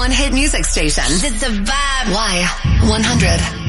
one hit music station. It's the vibe. Y100.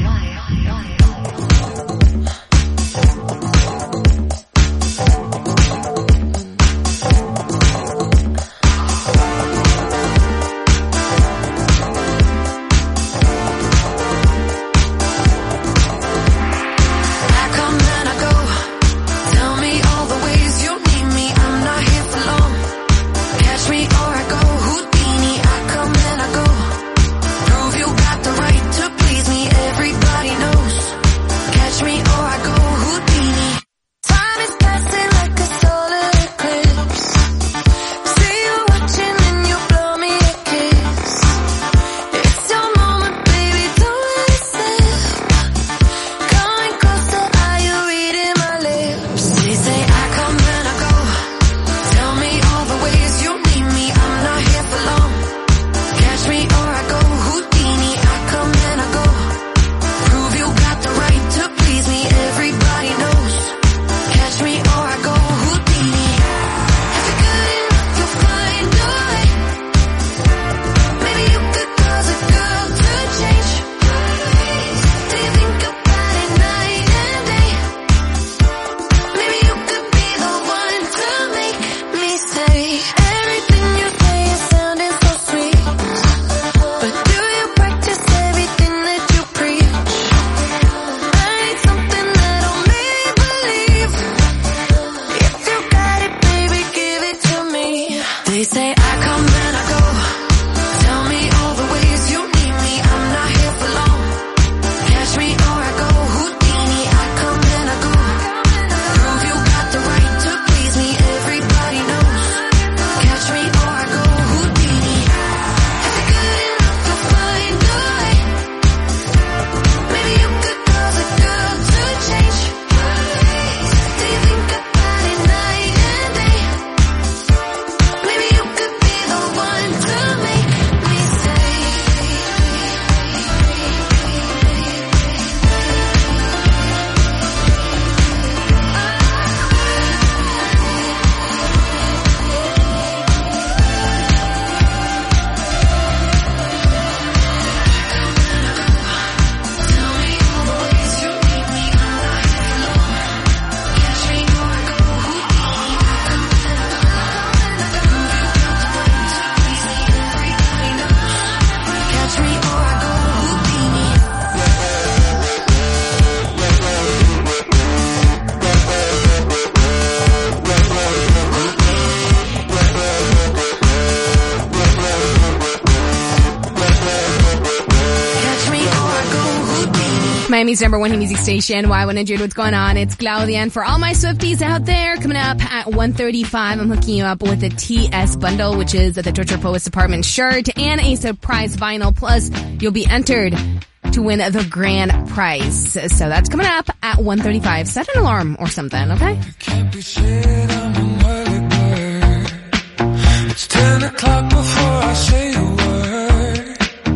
Miami's number one hit music station, Y100. What's going on? It's Claudia. And for all my Swifties out there, coming up at 1:35, I'm hooking you up with a TS bundle, which is the Torture Poets Department shirt and a surprise vinyl. Plus, you'll be entered to win the grand prize. So that's coming up at 1:35. Set an alarm or something, okay? You can't be said, I'm an early bird. It's 10 o'clock before I say a word.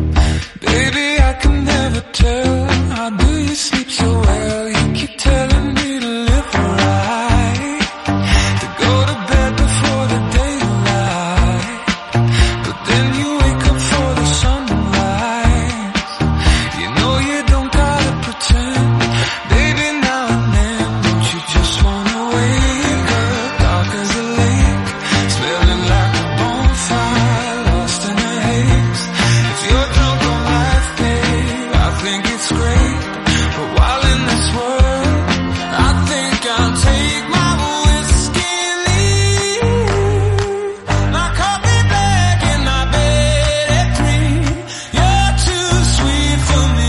Baby, I can never tell. How do you sleep so well? You keep telling me to live right, to go to bed before the daylight, but then you wake up for the sunrise. You know you don't gotta pretend, baby, now and then. Don't you just wanna wake up dark as a lake, smelling like a bonfire, lost in a haze. If you're drunk on life, babe, I think it's great. But while in this world, I think I'll take my whiskey and leave. My coffee black in my bed at 3. You're too sweet for me.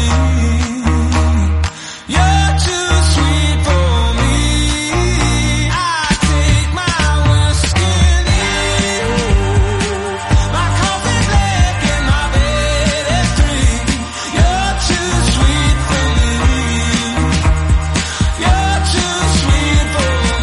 You're too sweet for me. I take my whiskey and leave. My coffee black in my bed at 3. You're too sweet for me. You're too sweet for me.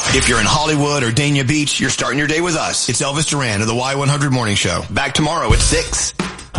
If you're in Hollywood or Dania Beach, you're starting your day with us. It's Elvis Duran of the Y100 Morning Show. Back tomorrow at 6.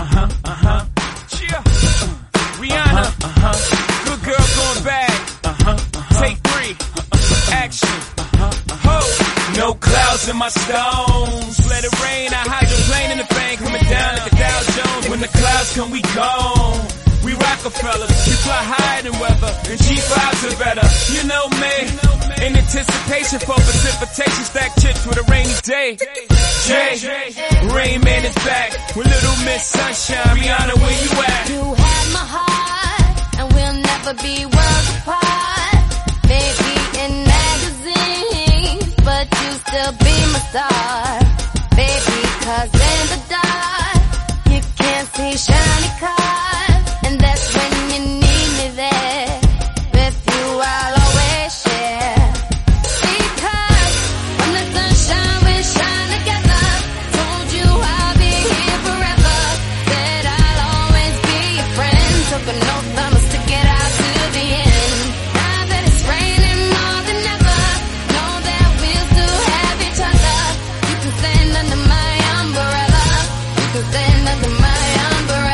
Rihanna, good girl going bad. Take 3, action. No clouds in my stones. Let it rain, I hydroplane in the bank. Coming down like the Dow Jones. When the clouds come, we gone. We Rockefellers, we fly higher than weather, and G5s are better. You know me, in anticipation for precipitation, stack chips with a rainy day. Jay, Rain Man is back with Little Miss Sunshine. Rihanna, where you at? You had my heart, and we'll never be worlds apart. Maybe in magazines, but you still be my star. Baby, 'cause in the dark, you can't see shiny cars. And that's when you need me there. With you I'll always share. Because when the sunshine will shine together. Told you I'll be here forever. Said I'll always be your friend. Took an oath I'ma stick it out to the end. Now that it's raining more than ever, know that we'll still have each other. You can stand under my umbrella. You can stand under my umbrella.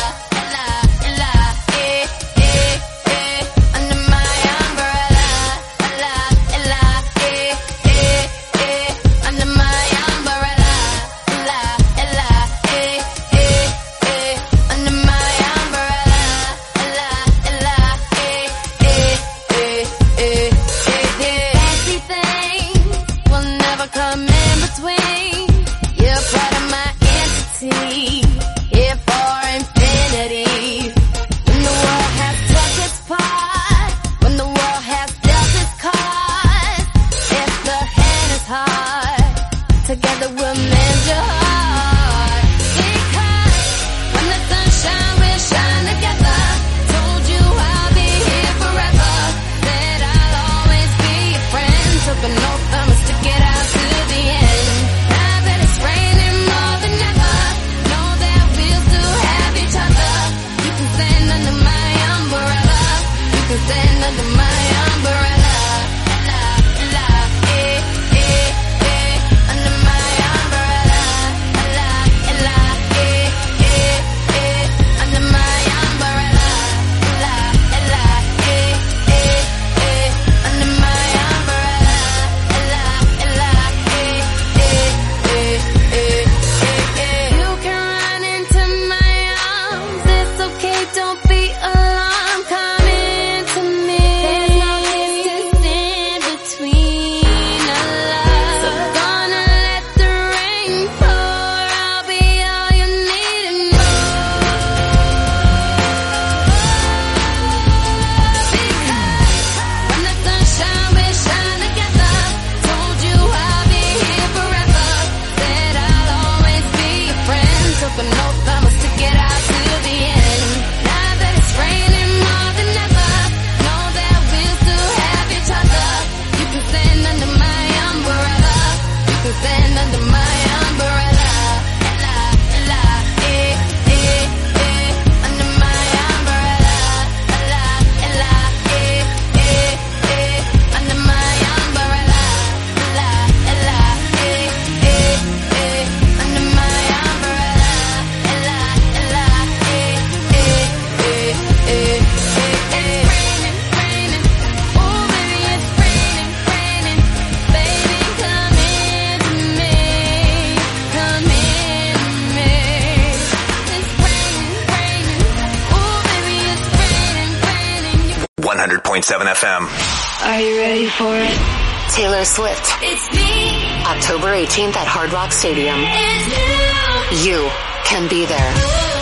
FM. Are you ready for it? Taylor Swift. It's me. October 18th at Hard Rock Stadium. It's you can be there.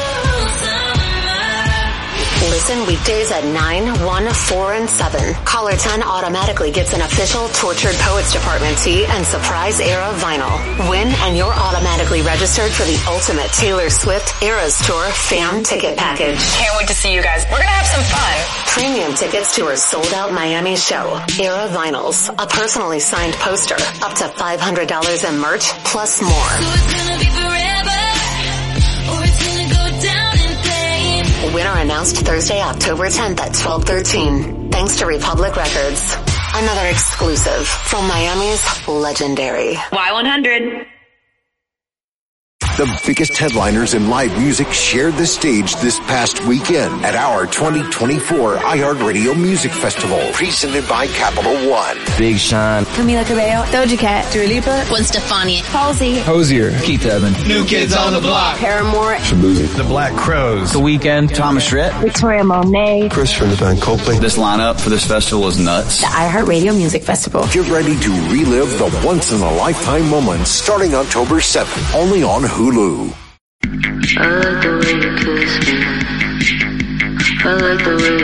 Listen weekdays at 9, 1, 4, and 7. Caller 10 automatically gets an official Tortured Poets Department tee and Surprise Era vinyl. Win and you're automatically registered for the ultimate Taylor Swift Eras Tour fan ticket package. Can't wait to see you guys. We're going to have some fun. Premium tickets to her sold-out Miami show. Era vinyls, a personally signed poster, up to $500 in merch, plus more. So it's gonna be forever, or it's gonna go down in flames. Winner announced Thursday, October 10th at 12:13. Thanks to Republic Records. Another exclusive from Miami's legendary Y100. The biggest headliners in live music shared the stage this past weekend at our 2024 iHeartRadio Music Festival, presented by Capital One. Big Sean, Camila Cabello, Doja Cat, Dua Lipa, Gwen Stefani, Halsey, Hozier, Keith Urban, New Kids on the Block, Paramore, Shabuzi, The Black Crowes, The Weeknd, Thomas Rhett, Victoria Monet. Chris from the band Coldplay. This lineup for this festival is nuts. The iHeartRadio Music Festival. Get ready to relive the once-in-a-lifetime moments starting October 7th, only on Hulu. I like the way you kiss me. I like the way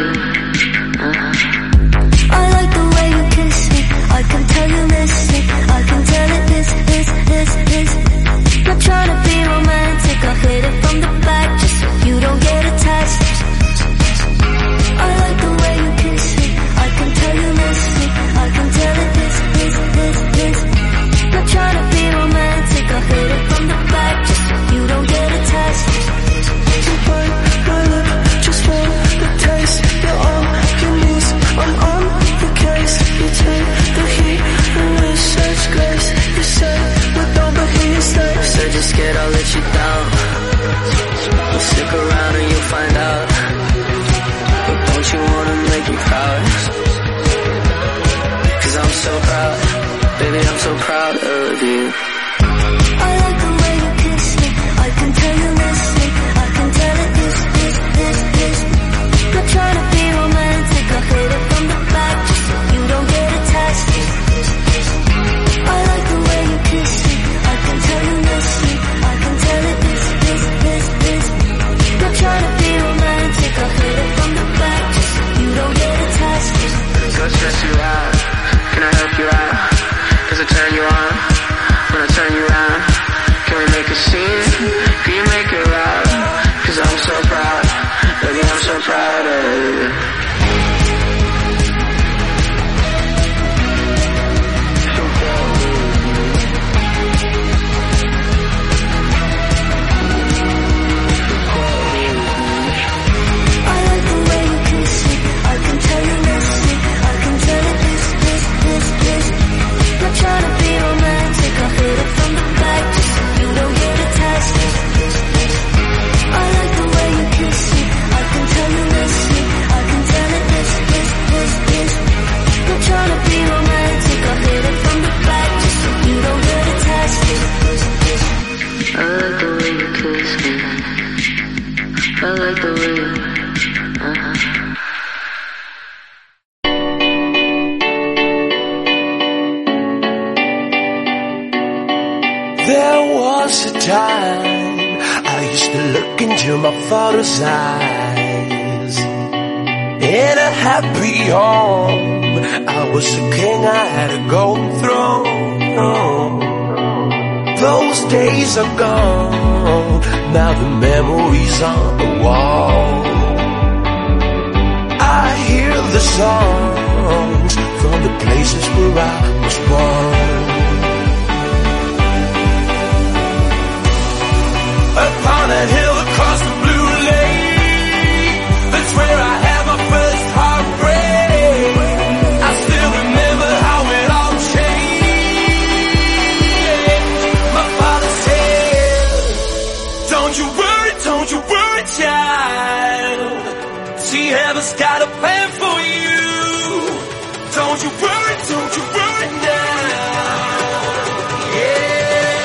I like the way you kiss me. I can tell you miss me. I can tell it this. Not trying to be romantic. I'll hit it from the back just so you don't get attached. I like the way you kiss me. I can tell you miss me. I can tell it this. Not trying to be romantic. I'll hit it from the back just so you don't get attached. You bite my lip just for the taste. You're on your knees, I'm on the case. You take the heat and with such grace. You say we're done but here you stay. Said you're scared I'll let you down. Well, stick around and you'll find out. But don't you wanna make me proud? Cause I'm so proud. Baby, I'm so proud of you. I like the way you kiss me. I can tell you miss me. I can tell it this. Not trying to be romantic. I'll hit it from the back just so you don't get attached. I like the way you kiss me. I can tell you miss me. I can tell it this. Not trying to be romantic. I'll hit it from the back just so you don't get attached. Go stress you out. Can I help you out? Cause I turn you on when I turn you around. Can we make a scene? Can you make it loud? Cause I'm so proud. Baby, I'm so proud of you. I like the way you kiss me. I can tell you miss me. I can tell it this. Not trying to be romantic. I'll hit it from the back just so you don't get attached. I like the way you kiss me. I can tell you miss me. I can tell it this. Not trying to be romantic. I'll hit it from the back just so you don't get attached. I like the way you kiss me. I like the way There was a time I used to look into my father's eyes. In a happy home, I was a king, I had a golden throne. Those days are gone, now the memories on the wall. I hear the songs from the places where I was born. Upon that hill across the blue lake, that's where I had my first heartbreak. I still remember how it all changed. My father said, don't you worry, child. See, heaven's got a plan for you. Don't you worry now. Yeah.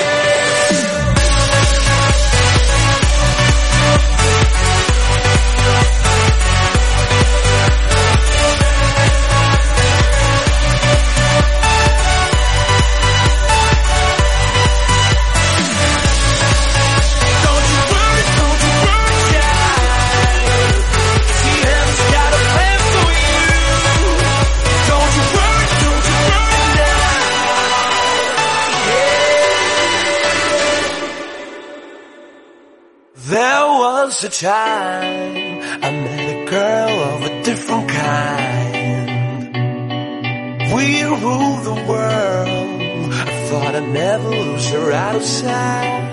There was a time I met a girl of a different kind. We ruled the world. I thought I'd never lose her out of sight.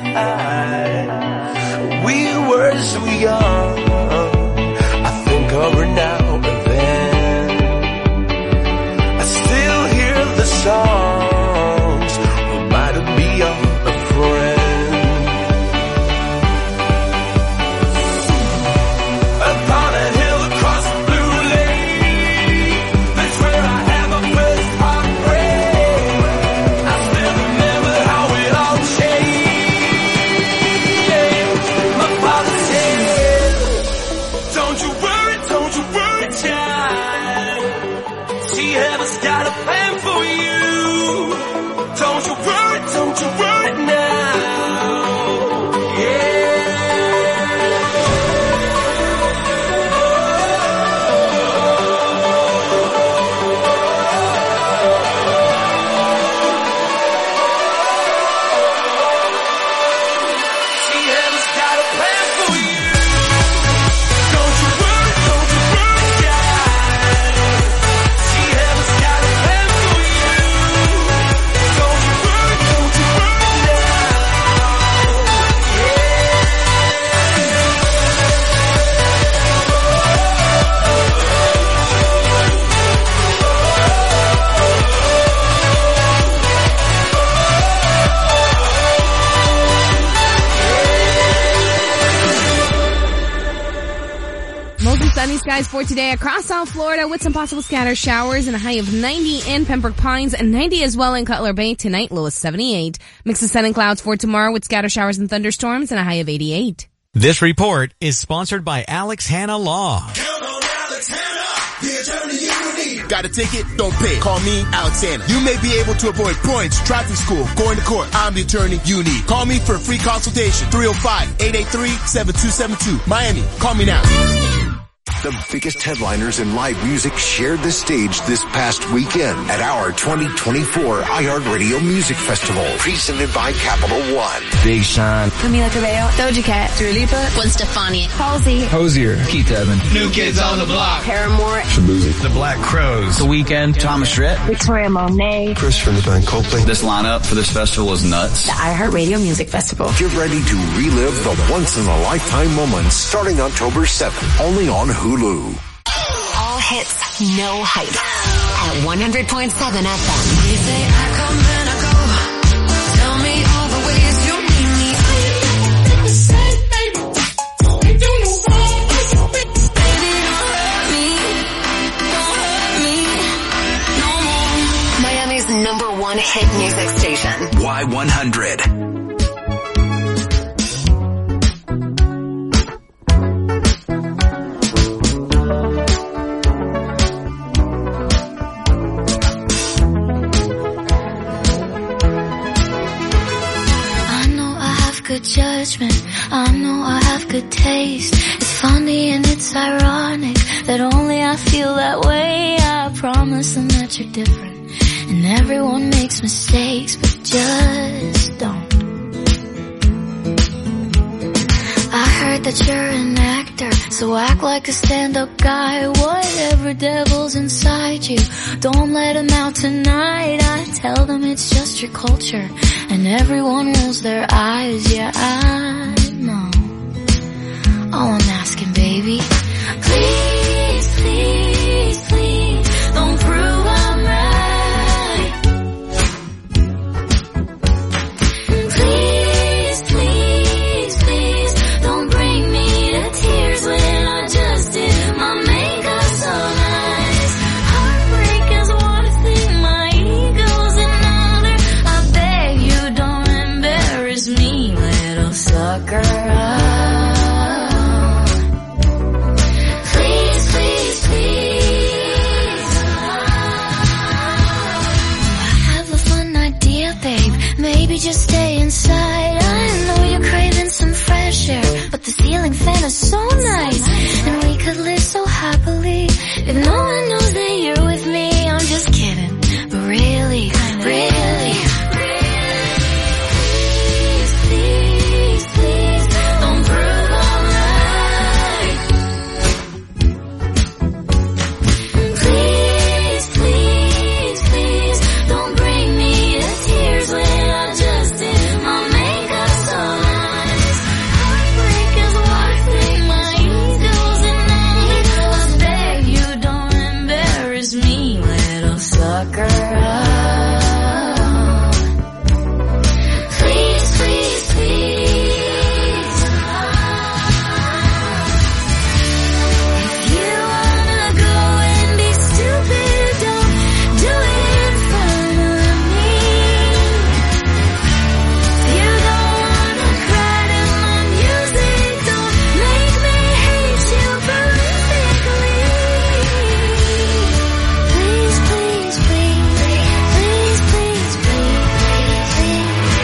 We were so young. I think of her now and then. I still skies for today across South Florida with some possible scattered showers and a high of 90 in Pembroke Pines and 90 as well in Cutler Bay. Tonight, low of 78. Mix of sun and clouds for tomorrow with scattered showers and thunderstorms and a high of 88. This report is sponsored by Alex Hanna Law. Count on Alex Hanna, the attorney you need. Got a ticket? Don't pay. Call me, Alex Hanna. You may be able to avoid points, traffic school, going to court. I'm the attorney you need. Call me for a free consultation. 305-883-7272. Miami. Call me now. The biggest headliners in live music shared the stage this past weekend at our 2024 iHeartRadio Music Festival, presented by Capital One. Big Sean. Camila Cabello. Doja Cat. Dua Lipa. Gwen Stefani. Halsey. Hosier. Keith Urban. New Kids on the Block. Paramore. Shabuzi. The Black Crows. The Weeknd. Thomas Rhett. Victoria Monet. Chris from the band Coldplay. This lineup for this festival is nuts. The iHeartRadio Music Festival. Get ready to relive the once-in-a-lifetime moments starting October 7th, only on Hulu. All hits, no hype. At 100.7 FM. You say I come and I go. Tell me all the ways you need me. Say, baby, you do know baby, don't hurt me no more. Miami's #1 hit music station. Y100. Good judgment, I know I have good taste. It's funny and it's ironic that only I feel that way. I promise them that you're different, and everyone makes mistakes, but just don't. I heard that you're an actor, so act like a stand-up guy. Whatever devil's inside you, don't let him out tonight. I tell them it's just your culture, and everyone rolls their eyes. Yeah, I know. All I'm asking, baby, please, please, please, don't prove I'm right. Please, please, please, don't bring me to tears when I just did my makeup so nice. Heartbreak is one thing, my ego's another. I beg you don't embarrass me, little sucker. Please, please, please. I have a fun idea, babe. Maybe just stay inside. I know you're craving some fresh air, but the ceiling fan is so nice, and we could live so happily if no one knows that you're with me. I'm just kidding, but really, really. Please, please, please, don't prove I'm right. Please, please, please, don't bring me to tears when I just did my makeup so nice. Heartbreak is one thing, my ego's another. I beg you don't embarrass me, little sucker. Please, please, please. If you wanna go and be stupid, don't do it in front of me. If you don't wanna cry to my music, don't make me hate you horrifically. Please, please, please, please, please, please, please,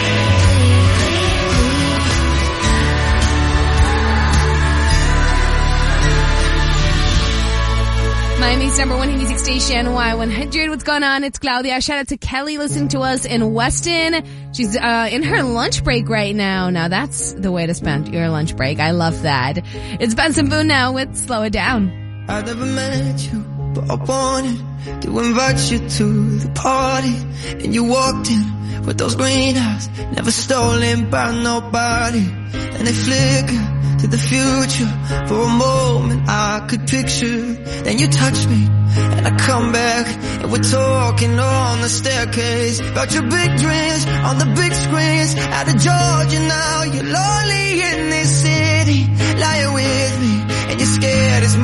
Miami's #1 hit music station, Y100. What's going on? It's Claudia. Shout out to Kelly listening to us in Weston. She's in her lunch break right now. Now that's the way to spend your lunch break. I love that. It's Benson Boone now with Slow It Down. I never met you, but I wanted to invite you to the party. And you walked in with those green eyes, never stolen by nobody. And they flicker to the future. For a moment I could picture. Then you touch me and I come back, and we're talking on the staircase about your big dreams on the big screens. Out of Georgia now, you're lonely in this city, lying with me, and you're scared it's moving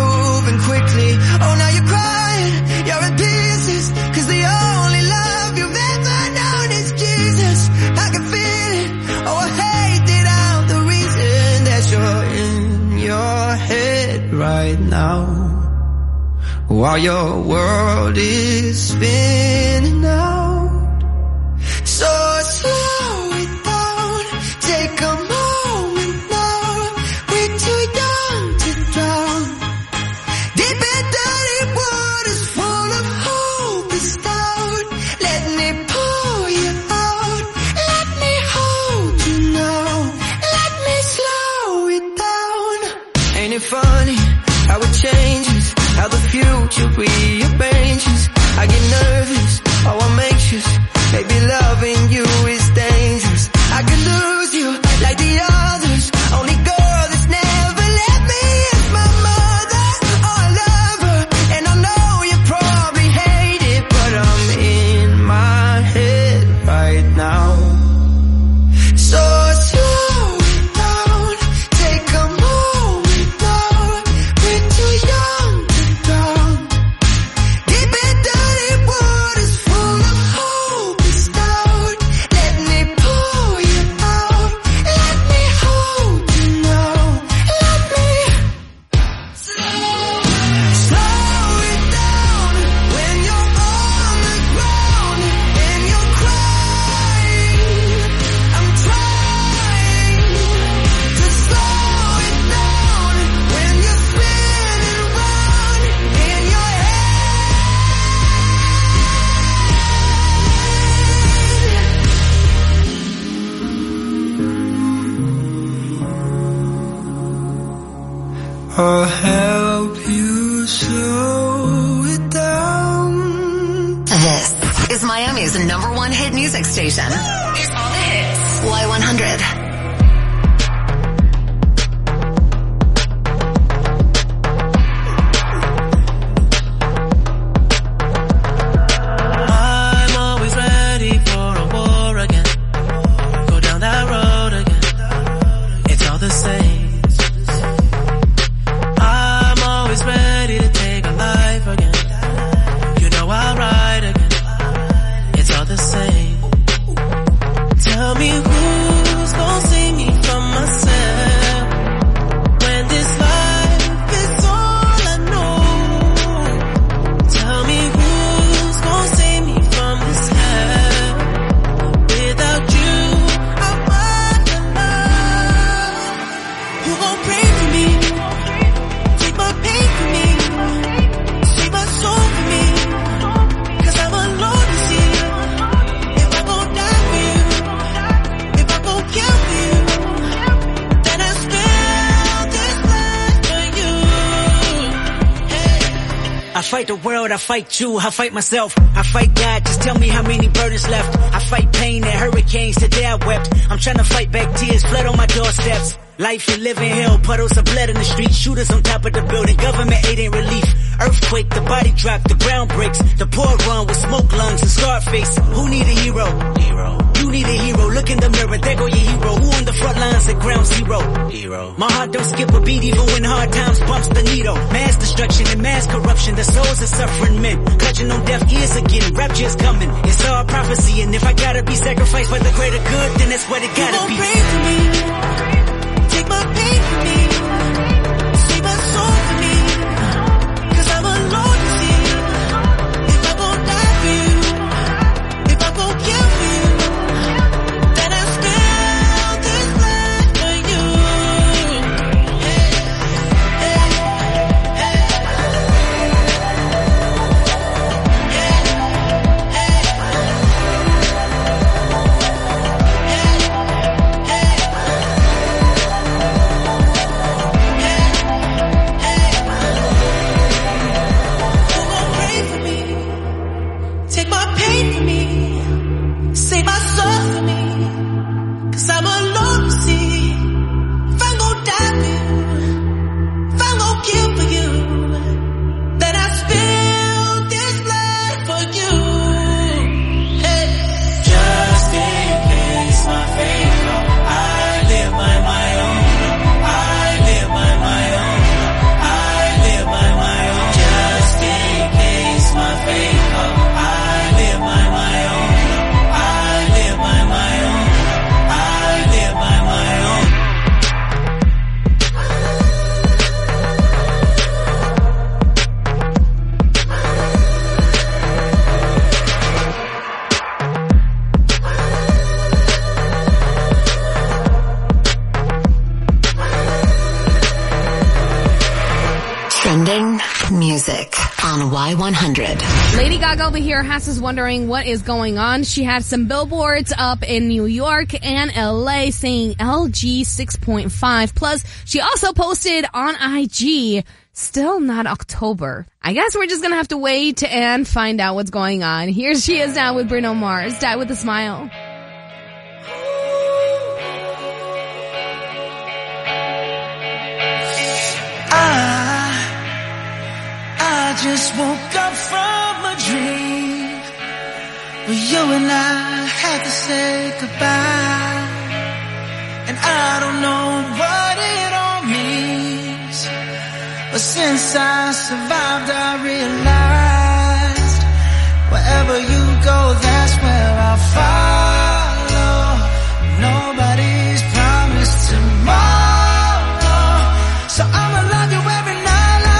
happen quickly. Oh, now you're crying, you're in pieces, 'cause the only love you've ever known is Jesus. I can feel it, oh I hate it, I'm the reason that you're in your head right now, while your world is spinning out. So slow it down, take a moment now, we're too young to drown. Deep and dirty waters full of hopeless doubt. Let me pull you out, let me hold you now, let me slow it down. Ain't it funny how it changes, how the future rearranges? I get nervous, oh I'm anxious, maybe loving you is dangerous. I could lose you like the others, only girl that's never left me is my mother. Oh I love her, and I know you probably hate it, but I'm in my head right now. So slow it down, take a moment now, we're too young to drown. Deep and dirty waters full of hopeless doubt. Let me pull you out, let me hold you now, let me slow it down. When you're on the ground and you're crying, I'm trying to slow it down. When you're spinning round in your I'll help you slow it down. This is Miami's #1 hit music station. Here's all the hits. Y100. I'm always ready for a war again. Go down that road again. It's all the same. I'm always ready to take a life again. You know I'll ride again. It's all the same. Tell me who's gonna save me from myself when this life is all I know. Tell me who's gonna save me from this hell. Without you, I'm alone. Who gon' pray for me? Take my pain for me. Save my soul for me. 'Cause I'm alone to see. If I gon' die for you, if I gon' kill for you, then I spell this life for you. I fight the world, I fight you, I fight myself, I fight God, just tell me how many burdens left. I fight pain and hurricanes, today I wept. I'm trying to fight back tears, flood on my doorsteps. Life and living hell, puddles of blood in the street, shooters on top of the building, government aid ain't relief. Earthquake, the body drop, the ground breaks, the poor run with smoke lungs and scarred face. Who need a hero? You need a hero, look in the mirror, there go your hero. Who on the front lines at ground zero? My heart don't skip a beat even when hard times bumps the needle. Mass destruction and mass corruption, the souls of suffering men, clutching on deaf ears again, rapture's coming. It's all prophecy, and if I gotta be sacrificed for the greater good, then that's what it gotta be. Pray for me. Take my pain for me. Save my soul for me. 'Cause I'm alone to see. If I gon' die for you, if I gon' kill for you, then I spell this life for you. Y100. Lady Gaga over here has us wondering what is going on. She had some billboards up in New York and LA saying LG 6.5. Plus, she also posted on IG, still not October. I guess we're just gonna have to wait and find out what's going on. Here she is now with Bruno Mars, Die With a Smile. I just woke up from a dream where you and I had to say goodbye, and I don't know what it all means, but since I survived I realized wherever you go, that's where I'll follow. Nobody's promised tomorrow, so I'ma love you every night.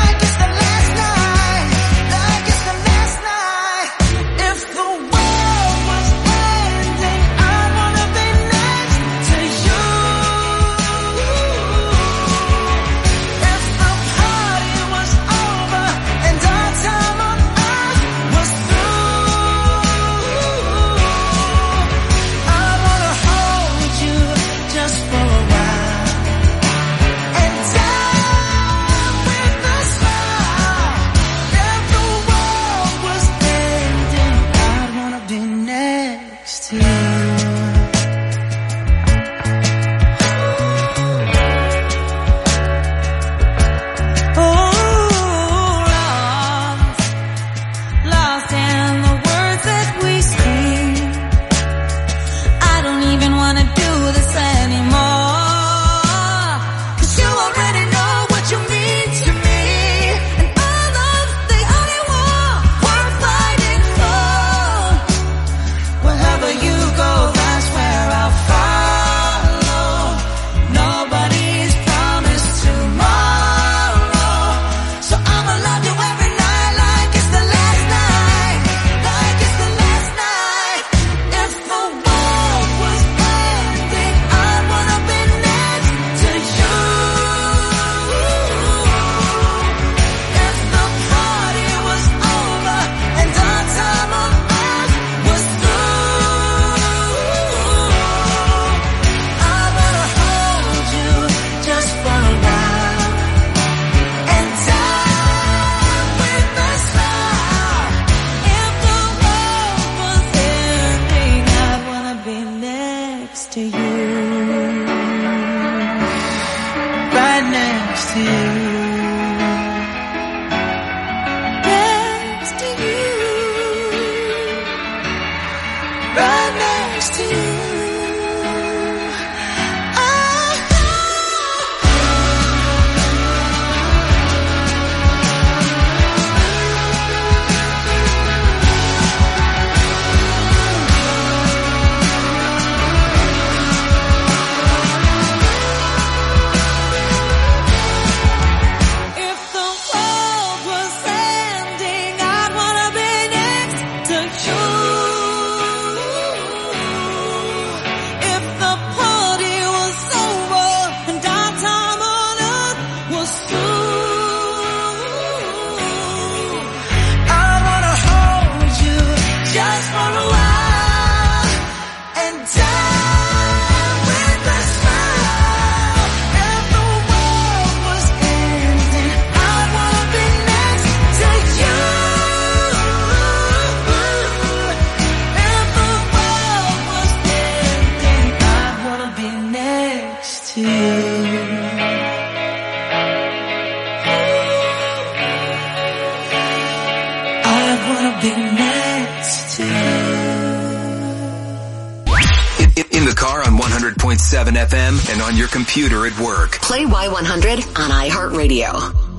In the car on 100.7 FM and on your computer at work. Play Y100 on iHeartRadio.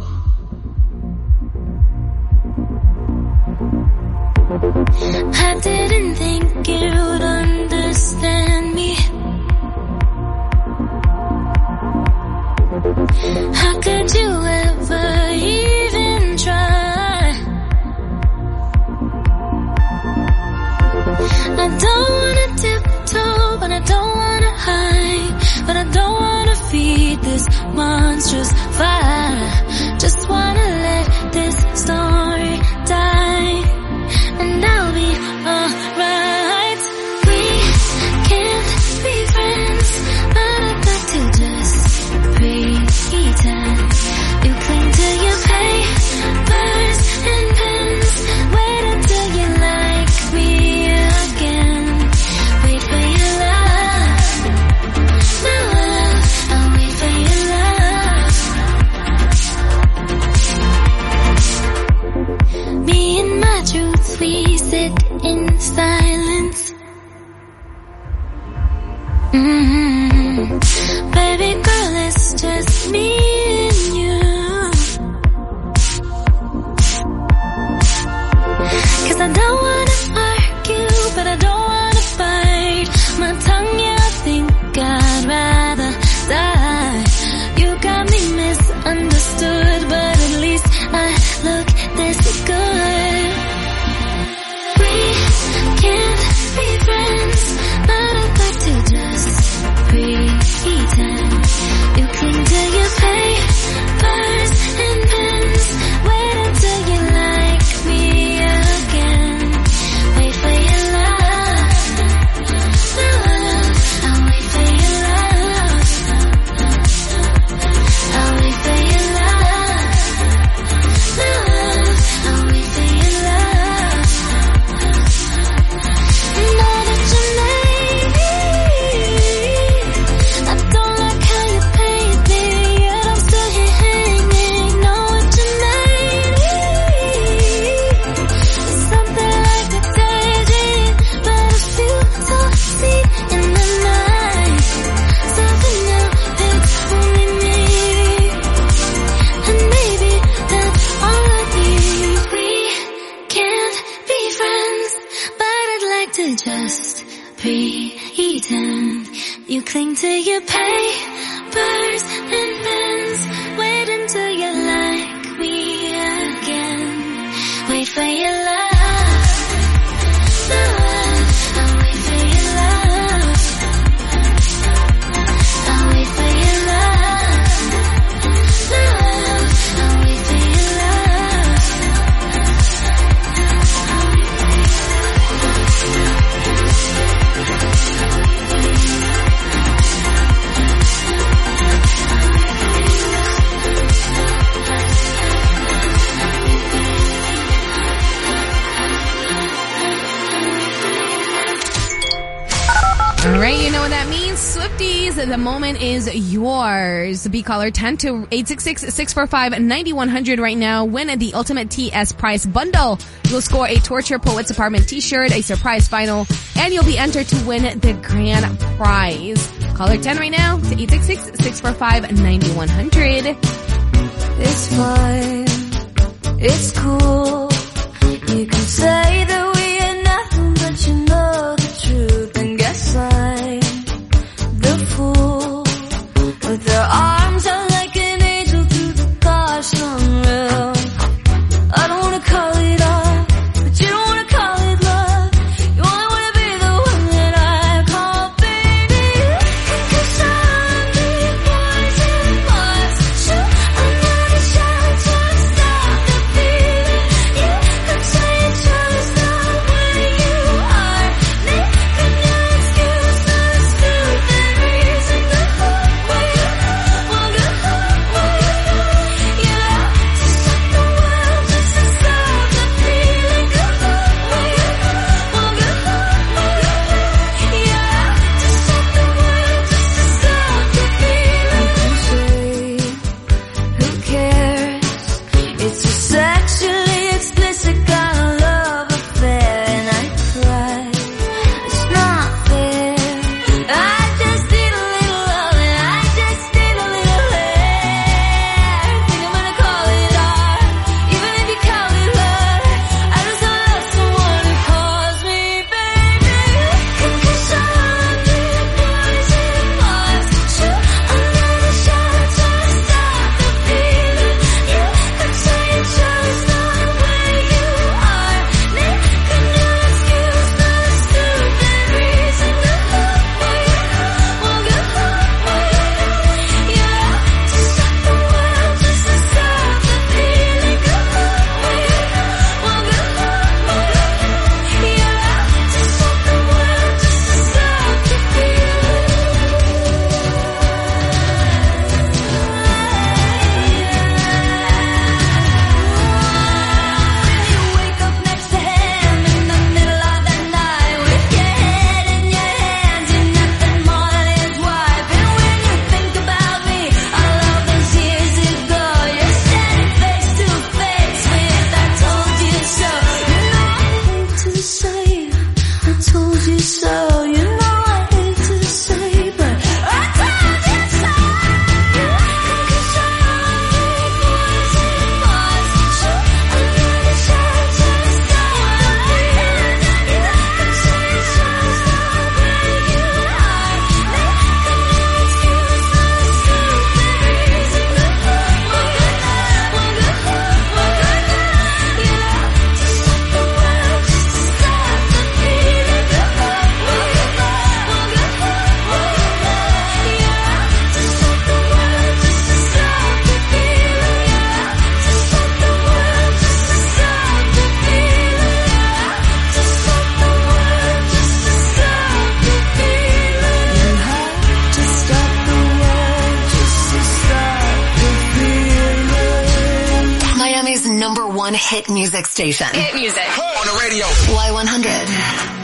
I didn't think you'd understand me. How could you ever even try? I don't wanna tiptoe, but I don't wanna hide, but I don't wanna feed this monstrous fire. it's just me and you. 'Cause I don't wanna argue, but I don't wanna fight. My tongue, yeah, I think I'd rather die. You got me misunderstood, but at least I look this good. We can't be friends, but I'd like to just pretend. You cling to your papers and pens. Wait until you like me again. Wait for your love, love. I'll wait for your love. I'll wait for your love, love. I'll wait for your love. Know that you made me. I don't like how you paid me, yet I'm still here hanging. Know what you made me. It's something like a daydream, but I feel so deep in the night. Something new, it's only me. And maybe that's all I need. We can't be friends, but I'd like to just pretend. You cling to your papers and pens. Wait until you like me again. Wait for your love, love. I'll wait for your love. I'll wait for your love, love. I'll wait for your love. All right, you know what that means. Swifties, the moment is yours. Be caller 10 to 866-645-9100 right now. Win the Ultimate TS Prize Bundle. You'll score a Torture Poets Apartment t-shirt, a surprise vinyl, and you'll be entered to win the grand prize. Caller 10 right now to 866-645-9100. It's fine, it's cool. You can say that we are nothing, but you know the truth. And guess I'm the fool with their arms out like an angel through the gosh sunroof. I don't wanna call it art, but you don't wanna call it love. You only wanna be the one that I call baby. 'Cause I'm the poison was true. I'm not a shot, just stop the feeling. You could say it's just not where you are. #1 hit music station. Hit music. On the radio. Y100.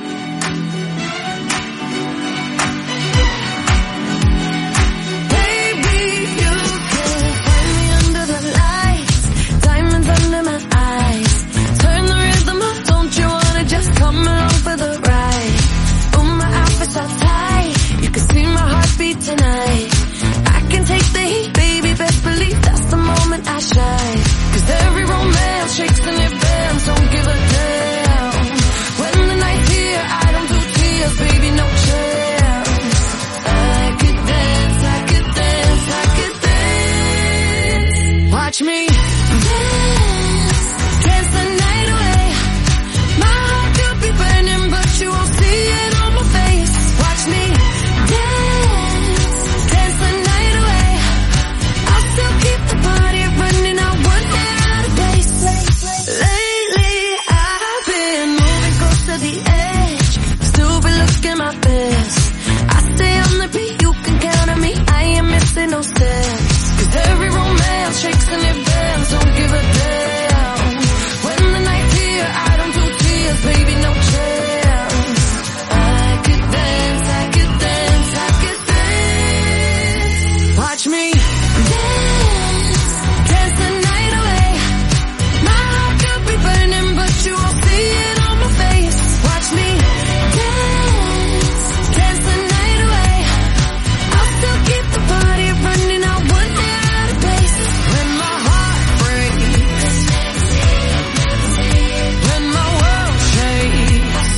Tonight, I can take the heat, baby, best believe that's the moment I shine. 'Cause every romance shakes and it bends, don't give a damn. When the night's here, I don't do tears, baby, no chance. I could dance, I could dance, I could dance. Watch me dance, dance the night away. My heart could be burning, but you won't see it on my face. Watch me no steps. 'Cause every romance shakes and it bends, don't give a damn. When the night's here, I don't do tears, baby, no chance. I could dance, I could dance, I could dance. Watch me dance, dance the night away. My heart could be burning, but you won't see it on my face. Watch me dance, dance the night away. I'll still keep the party running, I wouldn't out of place. When my heart breaks, when my world shakes,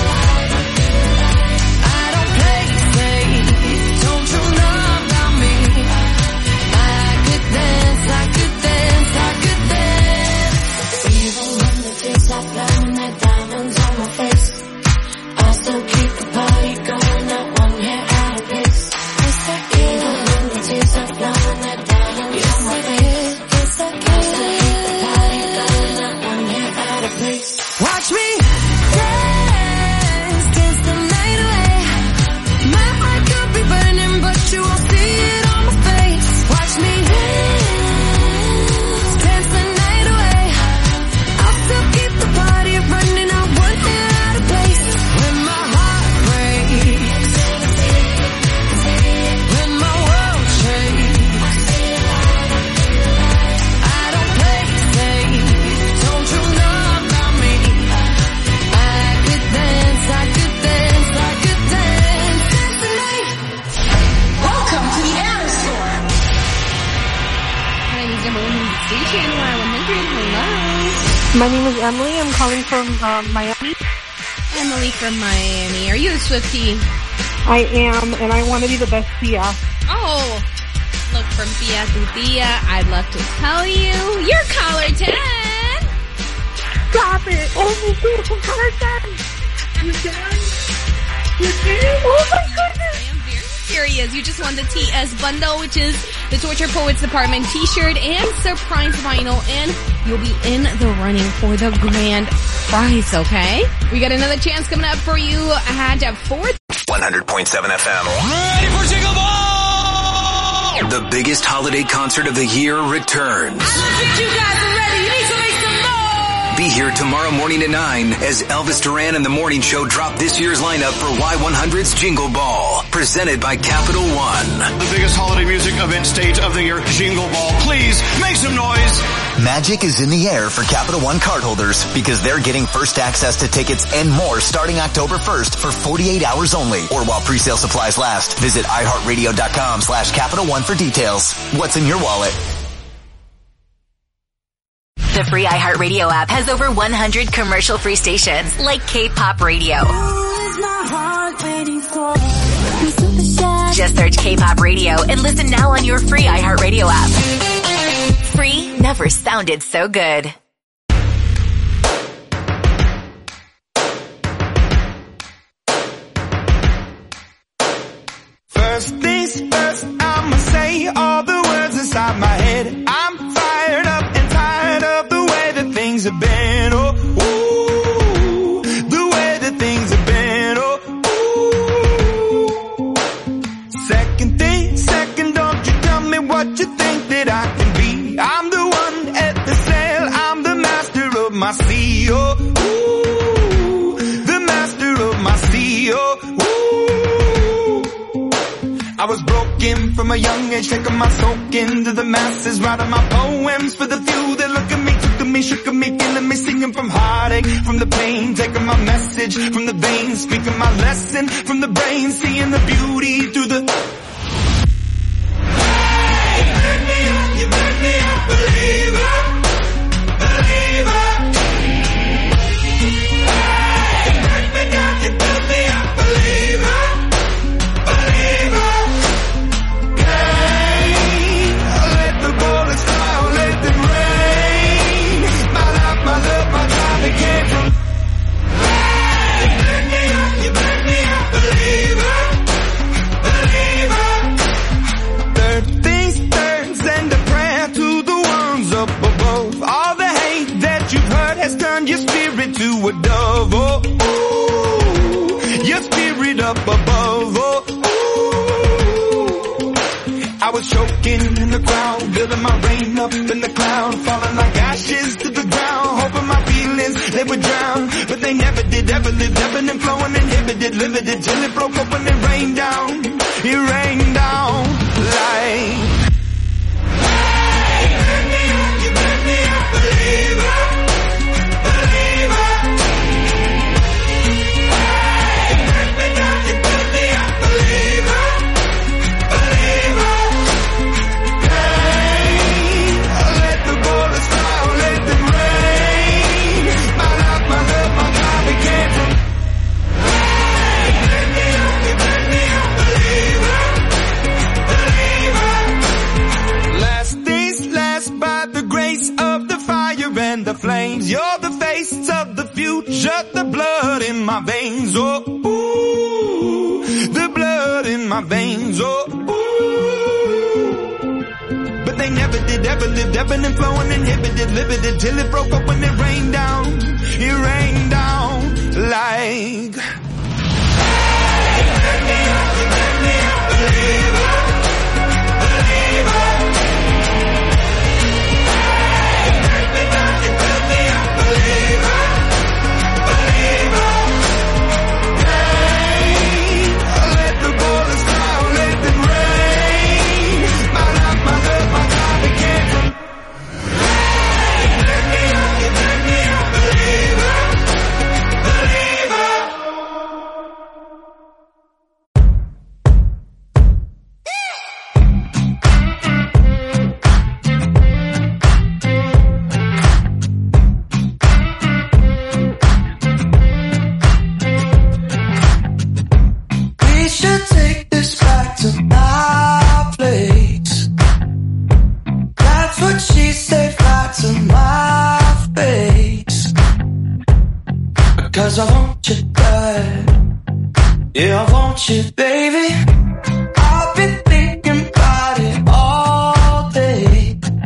I don't play safe, don't you know about me? I could dance, I could dance, I could dance. Even when the tears stop blowing, that diamonds on my face, I still keep the party going, not one hair out of place. Even when the tears stop blowing, that diamonds on my face, I still keep the party going, not one hair out of place. Watch me dance, dance the night away. My heart could be burning, but you won't see it on my face. Watch me dance, dance the night away. I'll still keep the party running, I wouldn't out of place. When my heart breaks, when my world shakes, I don't play safe, don't you know about me? I could dance, I could dance, I could dance, dance the night. Welcome to the Air Store. My name is #1 music station, Y100. Hello. My name is Emily. I'm calling from Miami. Emily from Miami. Are you a Swiftie? I am, and I want to be the best Tia. Oh, look, from Tia to Tia, I'd love to tell you, you're caller 10. Stop it! Oh my beautiful caller 10! You done? You did? Oh my goodness! I am very serious. You just won the TS bundle, which is the Torture Poets Department t-shirt and surprise vinyl, and you'll be in the running for the grand prize, okay? We got another chance coming up for you at 4th. 100.7 FM. Ready for Jingle Ball! The biggest holiday concert of the year returns. I don't think you guys are ready. You need to make some noise. Be here tomorrow morning at 9 as Elvis Duran and the Morning Show drop this year's lineup for Y100's Jingle Ball, presented by Capital One. The biggest holiday music event stage of the year, Jingle Ball. Please make some noise. Magic is in the air for Capital One cardholders because they're getting first access to tickets and more starting October 1st for 48 hours only, or while pre-sale supplies last. Visit iHeartRadio.com/Capital One for details. What's in your wallet? The free iHeartRadio app has over 100 commercial-free stations, like K-Pop Radio. Just search K-Pop Radio and listen now on your free iHeartRadio app. Free never sounded so good. First things first, I'ma say all the words inside my head. I'm fired up and tired of the way that things have been. Oh, ooh, the way that things have been. Oh, ooh. Second thing, second, don't you tell me what you think that I can be. I'm the one at the sail, I'm the man oh, ooh, the master of my sea, oh, ooh. I was broken from a young age, taking my soak into the masses, writing my poems for the few that look at me, took to me, shook at me, feeling me, singing from heartache, from the pain, taking my message from the veins, speaking my lesson from the brain, seeing the beauty through the... You make me a believer, believer. Hey, you break me down, you build me a believer, believer. Hey, let the bullets fly, let them rain. My life, my love, my time, it came from. Hey, you make me a believer, believer. Third things turns and a prayer to the ones up above. All the hate that you've heard has turned your spirit to a dove. Oh, ooh, your spirit up above. Oh, ooh. I was choking in the crowd, building my rain up in the cloud, falling like ashes to the ground, hoping my feelings they would drown, but they never did. Ever lived, ebbing and flowing, inhibited, limited, till it broke open and rained down. It rained down like. You make me a believer, believer. You break me down, you build me a believer, believer. Hey, let the bullets fly, let them rain. My life, my love, my time, it came from. You make me a believer, believer. Last days last by the grace of the fire and the flames. You're the face of the future, the blood in my veins. Oh, ooh, the blood in my veins. Oh, ooh. But they never did, ever lived, ebbing and flowing, inhibited, limited, till it broke up when it rained down. It rained down like. You make me a believer, believer. You break me down, you build me a believer, believer. Hey, let the bullets fly, let them rain. My life, my love, my time, it came from. You make me a believer, believer. We should take this back to my place. That's what she said right to my face. Because I want you bad. Yeah, I want you, baby. I've been thinking about it all day.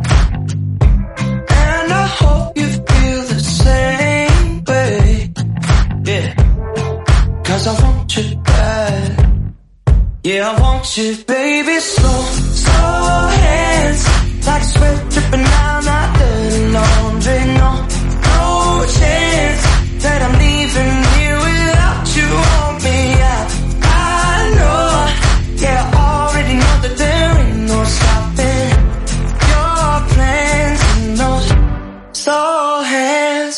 And I hope you feel the same way. Yeah. Cause I want you bad. Yeah, I want you, baby. Slow, slow hands, like sweat dripping down my dirty laundry. No, no chance that I'm leaving here without you on me. I know, yeah, I already know that there ain't no stopping your plans and those slow hands.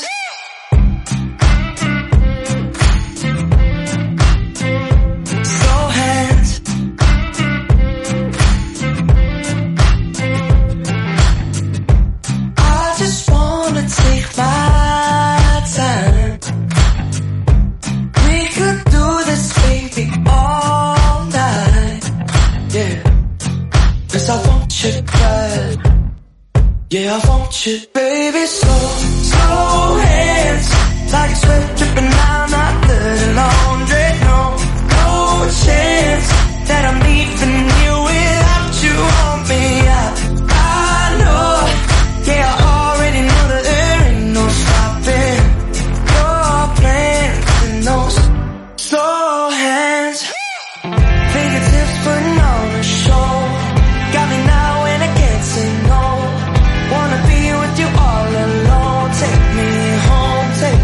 Slow hands. I just wanna take my time. We could do this, baby, all night. Yeah, 'cause I want you bad. Yeah, I want you, baby. Slow, slow hands, like sweat dripping down my dirty laundry. No, no chance that I'm leaving you without you on me. I know, yeah, I already know that there ain't no stopping your plans and those slow hands. Fingertips putting on a show, got me now and I can't say no. Wanna be with you all alone. Take me home, take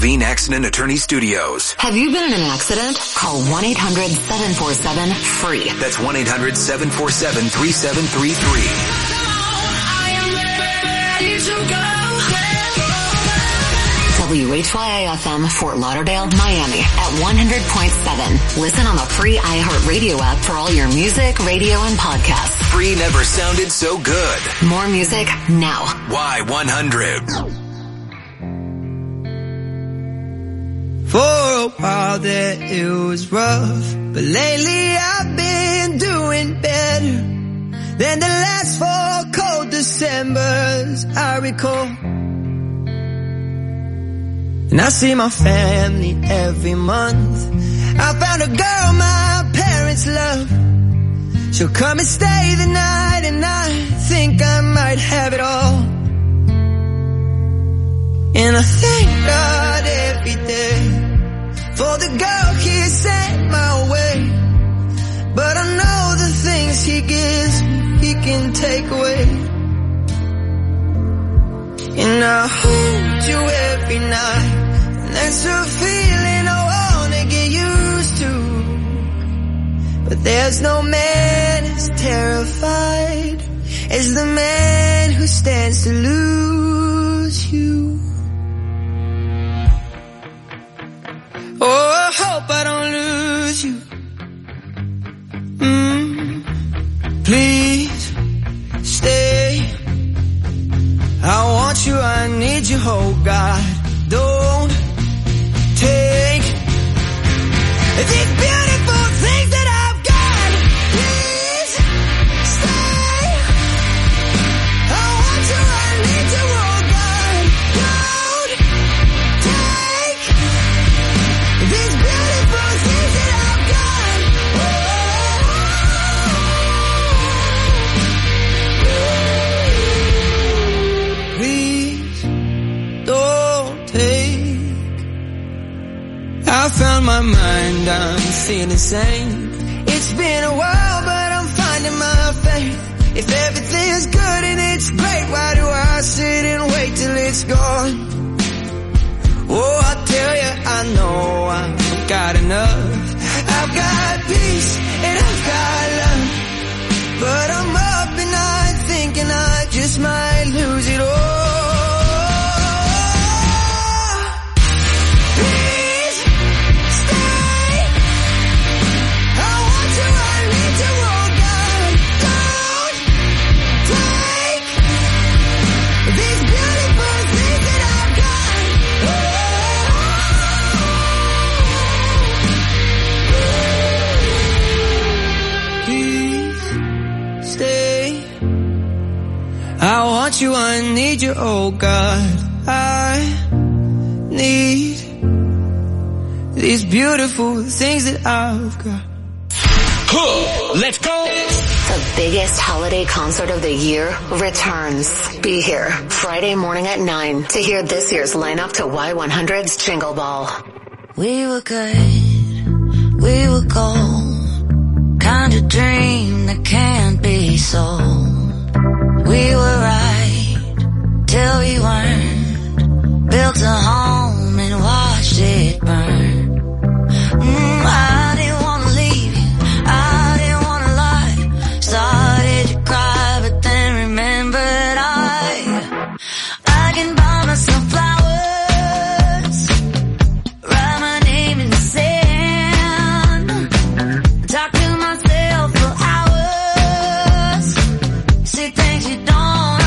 Levine Accident Attorney Studios. Have you been in an accident? Call 1-800-747-FREE. That's 1-800-747-3733. WHYI-FM, Fort Lauderdale, Miami at 100.7. Listen on the free iHeartRadio app for all your music, radio, and podcasts. Free never sounded so good. More music now. Y100. For a while there it was rough, but lately I've been doing better than the last 4 cold Decembers I recall. And I see my family every month. I found a girl my parents love. She'll come and stay the night, and I think I might have it all. And I thank God every day for the girl He sent my way. But I know the things He gives me, He can take away. And I hold you every night. That's a feeling I wanna get used to. But there's no man as terrified as the man who stands to lose you. Oh, I hope I don't lose you. Please stay. I want you, I need you, oh God. Don't take these beautiful things that I've got. Please stay. I want you, I need you, oh God. Don't take these beautiful things that I've got. Please don't take. I found my mind, I'm feeling sane. It's been a while, but I'm finding my faith. If everything's good and it's great, why do I sit and wait till it's gone? Oh, I tell you, I know I've got enough. I've got peace and I've got love. But I'm up at night thinking I just might lose it all. I want you, I need you, oh God. I need these beautiful things that I've got. Let's go! The biggest holiday concert of the year returns. Be here Friday morning at 9 to hear this year's lineup to Y100's Jingle Ball. We were good, we were gold, kind of dream that can't be sold. We were right till we weren't, built a home and watched it burn. I didn't wanna leave you, I didn't wanna lie. Started to cry, but then remembered I can buy myself flowers, write my name in the sand, talk to myself for hours, say things you don't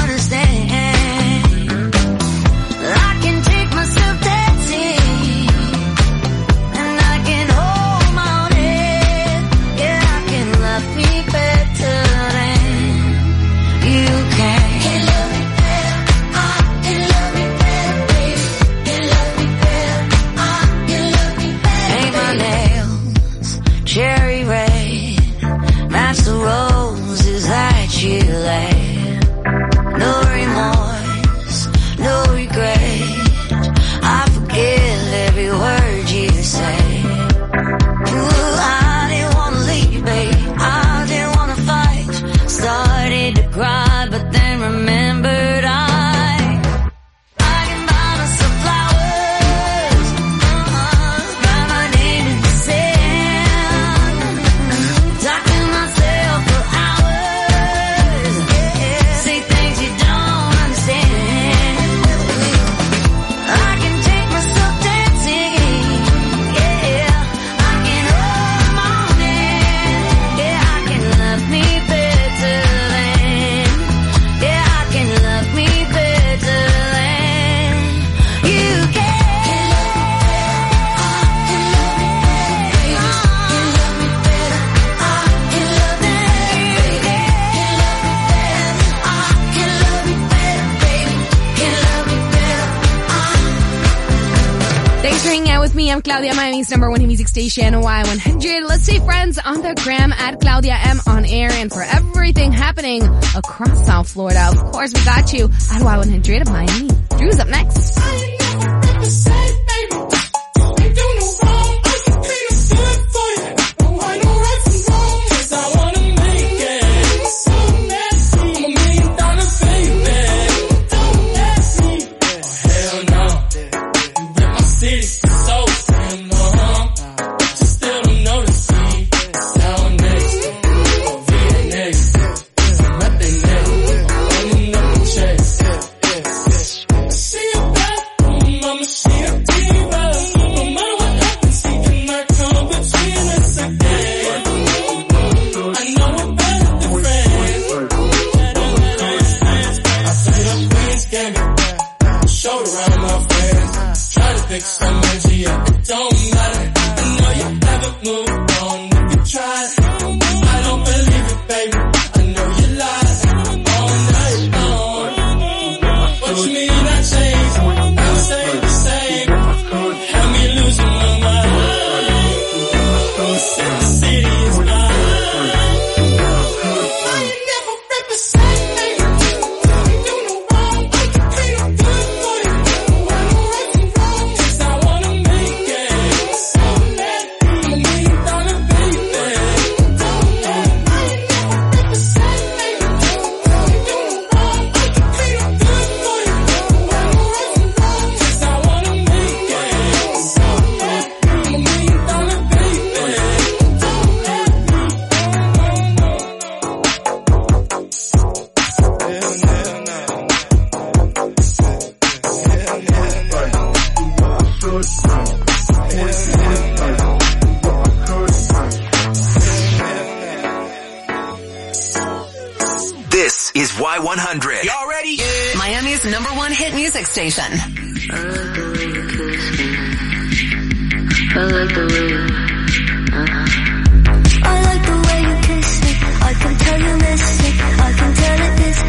hanging out with me. I'm Claudia, Miami's #1 hit music station, Y100. Let's stay friends on the gram at Claudia M on air, and for everything happening across South Florida, of course, we got you at Y100 of Miami. Drew's up next. This is Y100. Y'all ready? Miami's #1 hit music station. I like the way you I like the way you kiss me. I can tell you miss me. I can tell it this.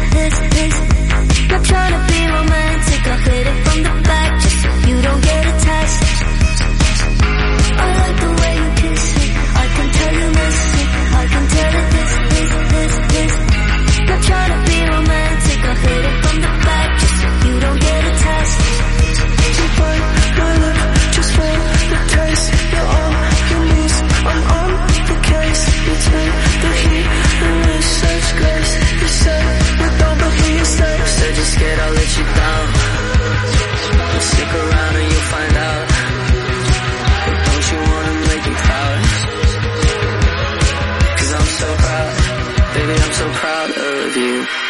Not trying to be romantic. I hit it from the back just so you don't get attached. I like the way you kiss me. I can tell you miss me. I can tell it this. Not trying to be romantic. I hit it from the back just so you don't get attached. You bite my lip just for the taste. You're on your knees, I'm on the case. You take the heat and with such grace. You say with all the heat you say. Said you're scared I'll let you down. Stick around and you'll find out. Don't you wanna make you proud? 'Cause I'm so proud, baby, I'm so proud of you.